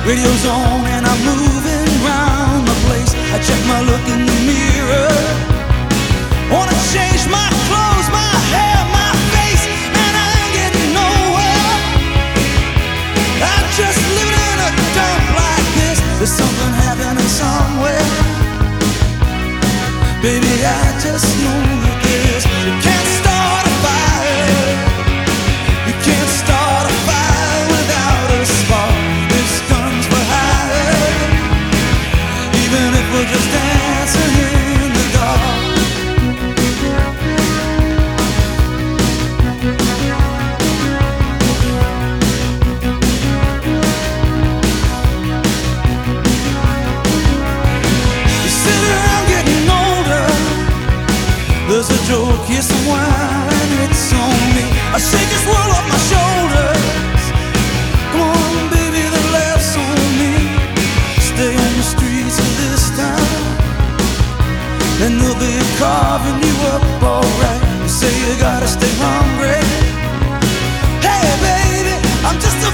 Radio's on and I'm moving round the place. I check my look in the mirror. Wanna change my clothes, my hair, my face, and I ain't getting nowhere. I'm just living in a dump like this. There's something happening somewhere. Baby, I just know that this. You can't start a fire. You can't start a fire without a spark. This gun's for hire. Even if we're just dancing in the dark. You sit around getting older. There's a joke, yes, some wine, and it's on me. I shake this world off my shoulders. Come on, baby, the laugh's on me. Stay on the streets of this town, and they'll be carving you up alright. You say you gotta stay hungry. Hey, baby, I'm just a